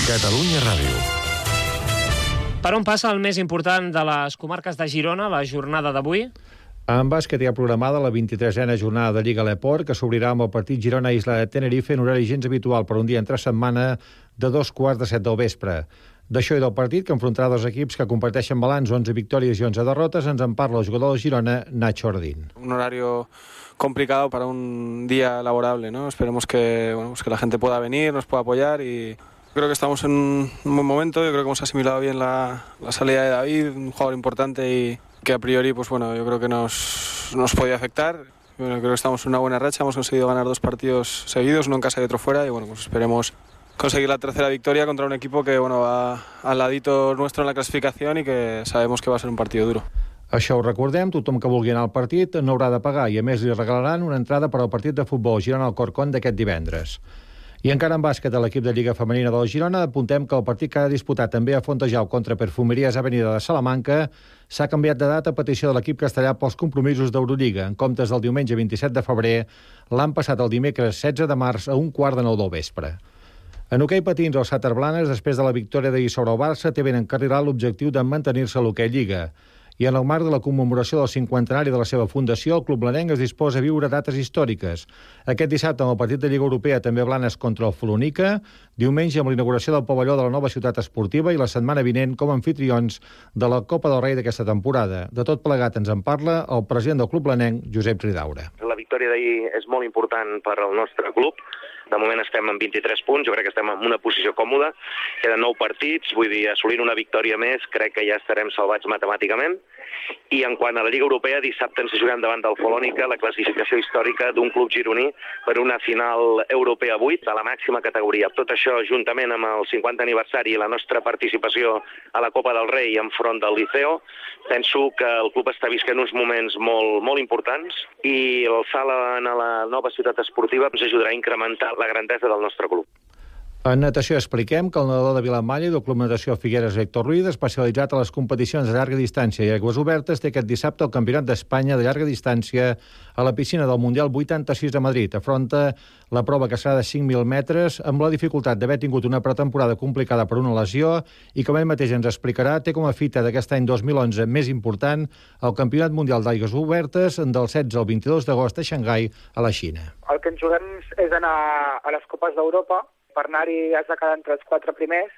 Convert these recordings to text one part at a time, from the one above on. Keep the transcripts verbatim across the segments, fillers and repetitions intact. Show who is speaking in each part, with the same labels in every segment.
Speaker 1: Catalunya Ràdio.
Speaker 2: Per on passa el més important de les comarques de Girona, la jornada d'avui?
Speaker 3: En bàsquet hi ha programada la vint-i-tresena jornada de Lliga L'Eport, que s'obrirà amb el partit Girona-Isla de Tenerife en horari gens habitual per un dia entre setmana de dos quarts de set del vespre. D'això i del partit, que enfrontarà dos equips que comparteixen balanç, onze victòries i onze derrotes, ens en parla el jugador de Girona, Nacho Ardín.
Speaker 4: Un horario complicado para un día laborable, ¿no? Esperemos que, bueno, pues que la gente pueda venir, nos pueda apoyar y creo que estamos en un buen momento. Yo creo que hemos asimilado bien la, la salida de David, un jugador importante y que a priori, pues bueno, yo creo que nos, nos podía afectar. Bueno, creo que estamos en una buena racha, hemos conseguido ganar dos partidos seguidos, uno en casa y otro fuera, y bueno, pues esperemos conseguir la tercera victoria contra un equipo que bueno va al ladito nuestro en la clasificación y que sabemos que va a ser un partido duro.
Speaker 3: Això ho recordem, tothom que vulgui anar al partit no haurà de pagar i a més li regalaran una entrada per al partit de futbol Girona-Alcorcón d'aquest divendres. I encara en bàsquet a l'equip de Lliga Femenina de la Girona apuntem que el partit que ha disputat també a Fontejau contra Perfumeries Avenida de Salamanca s'ha canviat de data a petició de l'equip castellà pels compromisos d'Eurolliga. En comptes del diumenge vint-i-set de febrer, l'han passat el dimecres setze de març a un quart de nou del vespre. En hoquei patins, el Sàter Blanes, després de la victòria d'ahir sobre el Barça, té ben encarrilat l'objectiu de mantenir-se a l'hoquei Lliga. I en el marc de la commemoració del cinquantenari de la seva fundació, el Club Blanenc es disposa a viure dates històriques. Aquest dissabte, amb el partit de Lliga Europea, també Blanes contra el Folònica, diumenge amb l'inauguració del pavelló de la nova ciutat esportiva i la setmana vinent com a anfitrions de la Copa del Rei d'aquesta temporada. De tot plegat ens en parla el president del Club Blanenc, Josep Ridaura.
Speaker 5: La victòria d'ahir és molt important per al nostre club. De moment estem en vint-i-tres punts, jo crec que estem en una posició còmoda, queden nou partits, vull dir, assolint una victòria més, crec que ja estarem salvats matemàticament. I en quant a la Lliga Europea, dissabte ens juguem davant del Folònica la classificació històrica d'un club gironí per una final europea vuit de la màxima categoria. Tot això, juntament amb el cinquanta aniversari i la nostra participació a la Copa del Rei enfront del Liceo, penso que el club està visquent uns moments molt, molt importants i el salt a la nova ciutat esportiva ens ajudarà a incrementar la grandesa del nostre club.
Speaker 3: En natació expliquem que el nedador de Vilamalla i del Club Natació Figueres Héctor Ruiz, especialitzat a les competicions de llarga distància i aigües obertes, té aquest dissabte el Campionat d'Espanya de llarga distància a la piscina del Mundial vuitanta-sis de Madrid. Afronta la prova que serà de cinc mil metres amb la dificultat d'haver tingut una pretemporada complicada per una lesió i, com ell mateix ens explicarà, té com a fita d'aquest any dos mil onze més important el Campionat Mundial d'Aigües Obertes del setze al vint-i-dos d'agost a Xangai, a la Xina.
Speaker 6: El que ens juguem és anar a les Copes d'Europa. Per anar-hi has de quedar entre els quatre primers.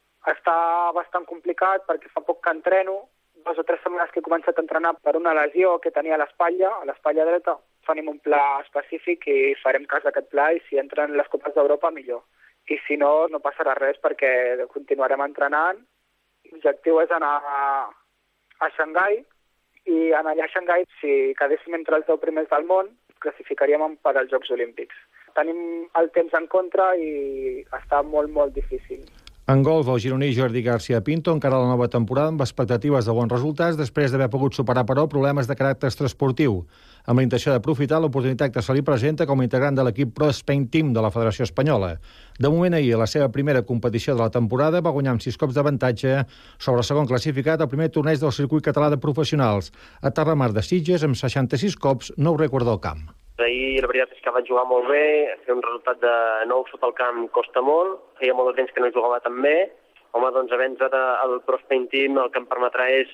Speaker 6: Està bastant complicat perquè fa poc que entreno, dues o tres setmanes que he començat a entrenar per una lesió que tenia a l'espatlla, a l'espatlla dreta. Tenim un pla específic i farem cas d'aquest pla i si entren les Copes d'Europa millor. I si no, no passarà res perquè continuarem entrenant. L'objectiu és anar a, a Xangai i en allà a Xangai, si quedéssim entre els deu primers del món, classificaríem per als Jocs Olímpics. Tenim el temps en contra i està molt, molt difícil.
Speaker 3: En golf, el gironí Jordi García Pinto encara la nova temporada amb expectatives de bons resultats després d'haver pogut superar, però, problemes de caràcter extraesportiu, amb la intenció d'aprofitar l'oportunitat que se li presenta com a integrant de l'equip Pro Spain Team de la Federació Espanyola. De moment, ahir, a la seva primera competició de la temporada, va guanyar amb sis cops d'avantatge sobre el segon classificat al primer torneig del circuit català de professionals, a Terramar de Sitges, amb seixanta-sis cops, nou rècord del camp.
Speaker 7: Ahir la veritat és que vaig jugar molt bé, fer un resultat de nou sota el camp costa molt, feia molt de temps que no jugava tan bé. Home, doncs haver entrat al Pro Spain Team el que em permetrà és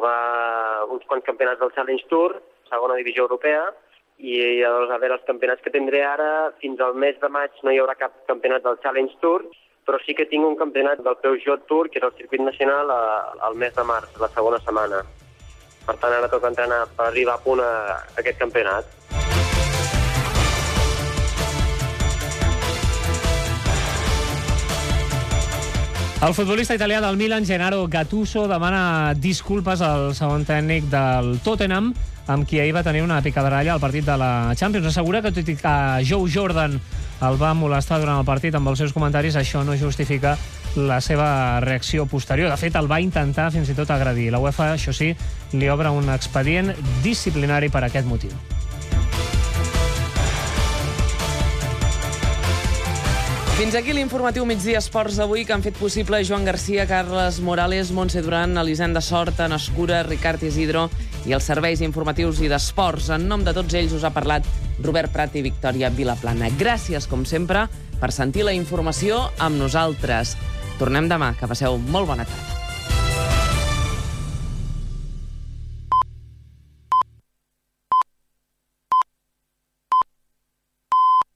Speaker 7: jugar uns quants campionats del Challenge Tour, segona divisió europea, i llavors a veure els campionats que tindré ara, fins al mes de maig no hi haurà cap campionat del Challenge Tour, però sí que tinc un campionat del Peugeot Tour, que és el circuit nacional, al mes de març, la segona setmana. Per tant, ara toca entrenar per arribar a punt a aquest campionat.
Speaker 2: El futbolista italià del Milan, Gennaro Gattuso, demana disculpes al segon tècnic del Tottenham, amb qui ahir va tenir una picabaralla al partit de la Champions. Assegura que tot i que Joe Jordan el va molestar durant el partit amb els seus comentaris, això no justifica la seva reacció posterior. De fet, el va intentar fins i tot agredir. La UEFA, això sí, li obre un expedient disciplinari per aquest motiu.
Speaker 8: Fins aquí l'informatiu Migdia Esports d'avui, que han fet possible Joan Garcia, Carles Morales, Montse Duran, Elisenda Sort, Anna Escura, Ricard Isidro i els serveis informatius i d'esports. En nom de tots ells us ha parlat Robert Prat i Victòria Vilaplana. Gràcies, com sempre, per sentir la informació amb nosaltres. Tornem demà. Que passeu molt bona tarda.